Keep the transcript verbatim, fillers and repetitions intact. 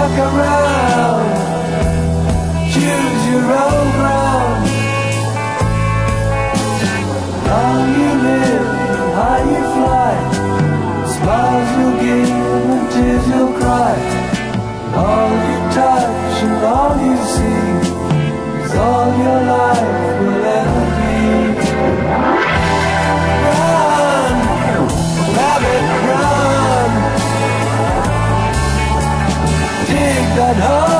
walk around. Choose your own ground. How you live and how you fly. Smiles you'll give and tears you'll cry. All you touch and all you see is all your life will ever be. Run, rabbit, run. Dig that hole.